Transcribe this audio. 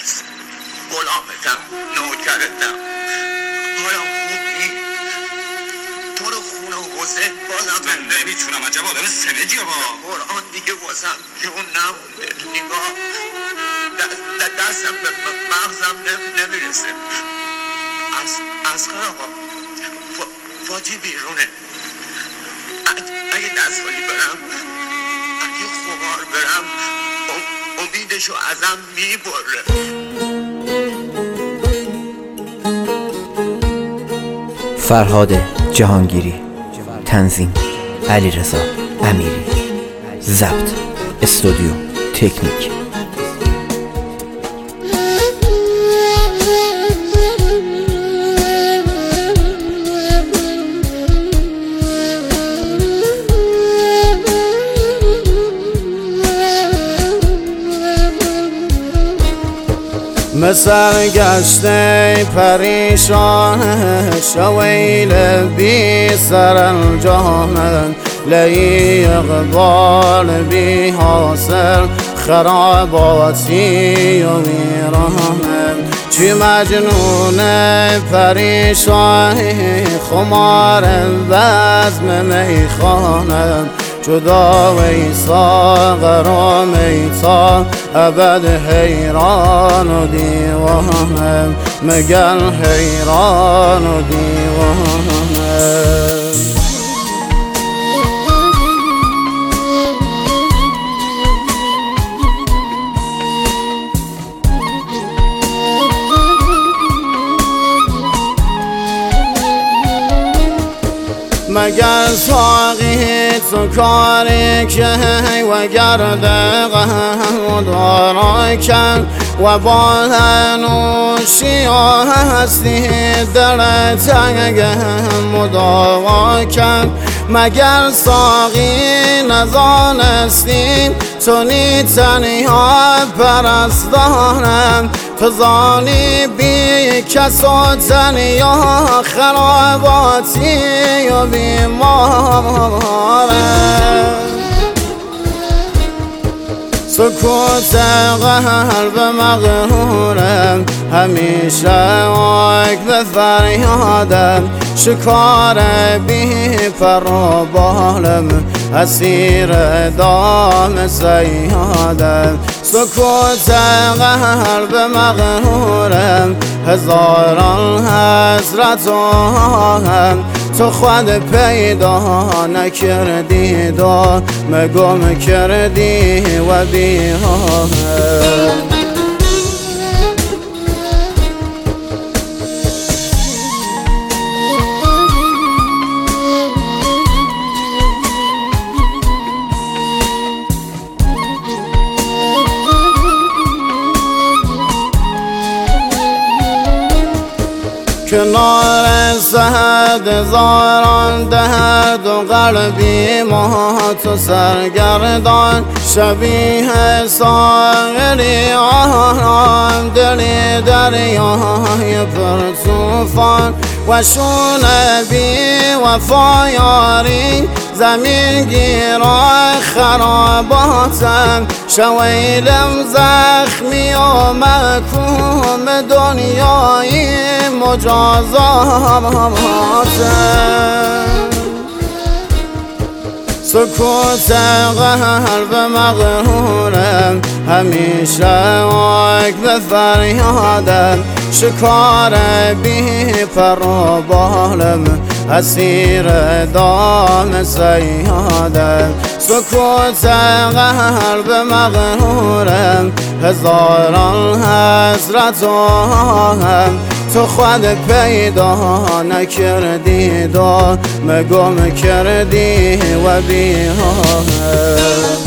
غلامتم، نوکرتم. حالا خوبی؟ تو رو خونه و حسین بازم من نمیتونم، عجب آدم سمجی با قرآن دیگه واسم جون نمونده. نگاه دستم به مغزم نمیرسه. اصغر آقا فاتی بیرونه. اگه دستخالی برم، اگه خمار برم، امیدشو ازم میبره. فرهاد جهانگیری، تنظیم علیرضا امیری، ضبط استودیو تکنیک. سرگشته پریشان شویل بی سر الجان لی اقبال بی حاصل خراباتی و ویران چی مجنون پریشان خمار بزم میخانه جدا و ساغر و میتا ابد حیران و دیوانه مگل حیران و دیوانه مگر ساقی تو کاری که و گرده غم دارا کن و بالنوشی هستی در تنگ مداوا کن مگر ساقی نزانستی تو نی تنها پرستانم تو زانی بی کس و تنیا خراباتی و بیماره سکوت قلب مغرورم همیشه عقب فریادم شکار بی پر و بالم اسیر دام سیادم سکوت قلب مغرورم هزاران حسرت و هم تو خود پیدا نکردی دا مگم کردی و بیها کنار سهد زاران درد و قلبی مات و سرگردان شبیه ساغری آرام دلی دریای پر طوفان و شونه بی وفایاری زمین گیرای خراباتم شویلم زخمی و مکوم دنیای مجازاتم سکوت قلب مغرورم همیشه عقب فریادم شکار بی پر و بالم اسیر دام سیادم سکوت قلب مغرورم هزاران حسرت و هم تو خود پیدا نکردی دا مگم کردی و بیها